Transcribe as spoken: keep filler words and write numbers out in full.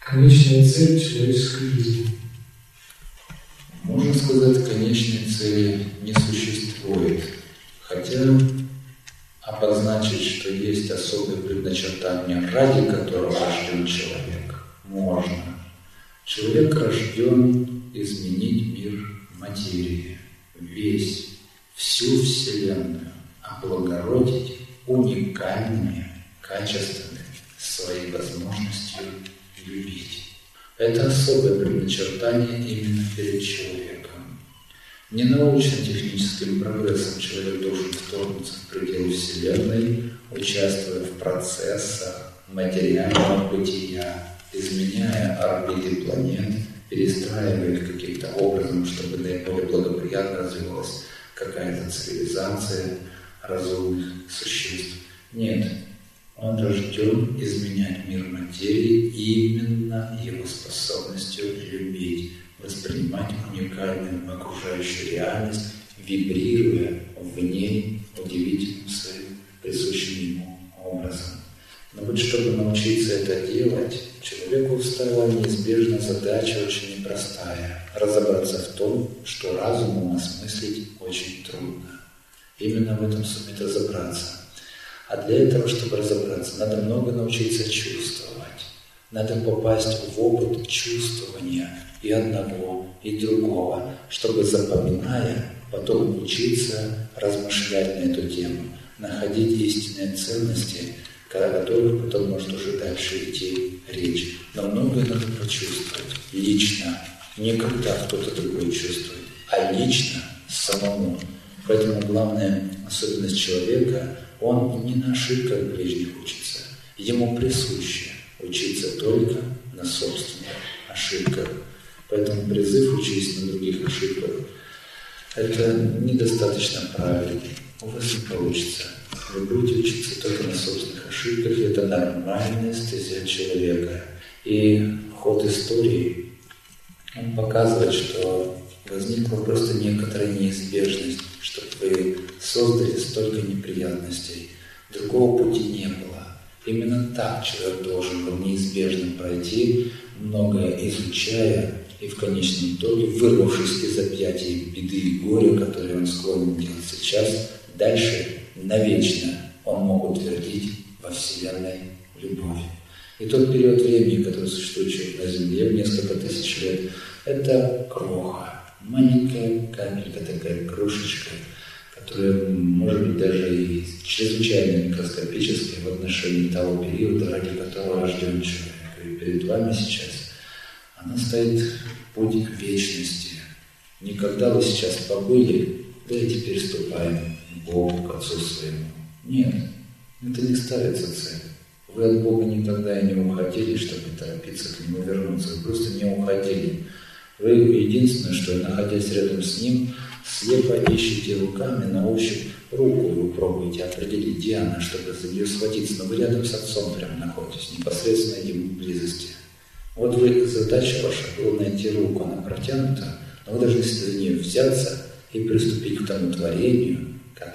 Конечная цель человеческой жизни. Можно сказать, конечной цели не существует. Хотя обозначить, что есть особое предначертание, ради которого рожден человек, можно. Человек рожден изменить мир материи, весь, всю Вселенную, облагородить уникальными качествами своей возможностью любить. Это особое предначертание именно перед человеком. Не научно-техническим прогрессом человек должен вторгнуться в пределы Вселенной, участвуя в процессах материального бытия, изменяя орбиты планет, перестраивая их каким-то образом, чтобы наиболее благоприятно развивалась какая-то цивилизация разумных существ. Нет, он рожден изменять мир материи именно его способностью любить, воспринимать уникальную окружающую реальность, вибрируя в ней удивительным своим присущим ему образом. Но вот чтобы научиться это делать, человеку стала неизбежна задача очень непростая – разобраться в том, что разумом осмыслить очень трудно. Именно в этом суметь разобраться. А для этого, чтобы разобраться, надо много научиться чувствовать. Надо попасть в опыт чувствования и одного, и другого, чтобы, запоминая, потом учиться размышлять на эту тему, находить истинные ценности, о которых потом может уже дальше идти речь. Но многое надо почувствовать лично, не когда кто-то другой чувствует, а лично самому. Поэтому главная особенность человека – он не на ошибках ближних учится. Ему присуще учиться только на собственных ошибках. Поэтому призыв «учись на других ошибках» – это недостаточно правильно. У вас не получится. Вы будете учиться только на собственных ошибках, и это нормальная стезя человека. И ход истории, он показывает, что возникла просто некоторая неизбежность, чтобы вы создали столько неприятностей. Другого пути не было. Именно так человек должен был неизбежно пройти, многое изучая, и в конечном итоге, вырвавшись из объятий беды и горя, которые он склонен делать сейчас, дальше навечно он мог утвердить во Вселенной любовь. И тот период времени, который существует на Земле, в несколько тысяч лет, это кроха, маленькая капелька, такая крошечка, которая может быть даже и чрезвычайно микроскопическая в отношении того периода, ради которого рожден человек. И перед вами сейчас она стоит путь к вечности. Никогда вы сейчас побыли, да и теперь ступаем к Богу, к Отцу своему. Нет, это не ставится цель. Вы от Бога никогда и не уходили, чтобы торопиться к Нему вернуться. Вы просто не уходили. Вы единственное, что, находясь рядом с Ним, слепо ищете руками на ощупь руку, и вы пробуете определить, где она, чтобы за нее схватиться. Но вы рядом с Отцом прямо находитесь, непосредственно Ему близости. Вот вы, задача ваша была найти руку, она протянута, но вы должны за нее взяться и приступить к тому творению,